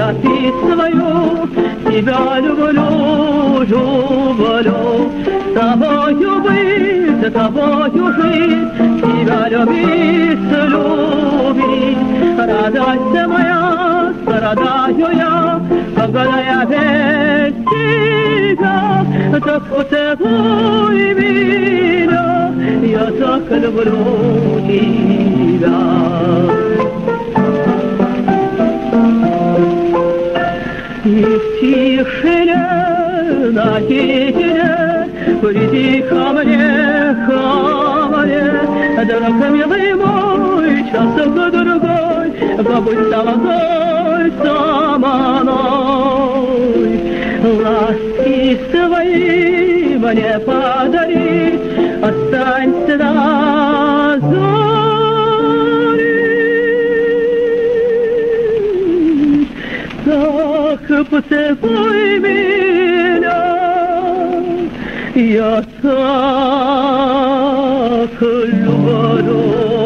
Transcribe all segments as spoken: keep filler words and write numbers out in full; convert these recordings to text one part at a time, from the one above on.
записываю, тебя люблю, люблю. С тобою быть, с тобою жить, тебя любить, любить. Радость моя, страдаю я, когда я без тебя. Так поцелуй меня, я так люблю тебя. И в тишине, на тишине, приди ко мне, ко мне, друг милый мой, часок-другой, побудь со мной, со мной. Ласки свои мне подари, останься до зари. Так поцелуй меня, я так люблю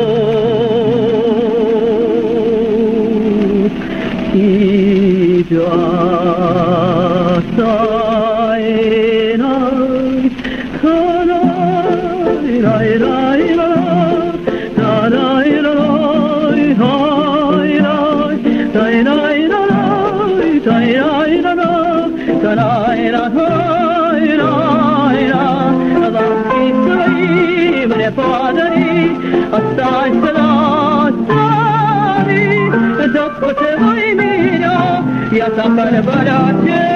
тебя. Мне подари, останься на нами, да поцелуй меня, я так люблю тебя.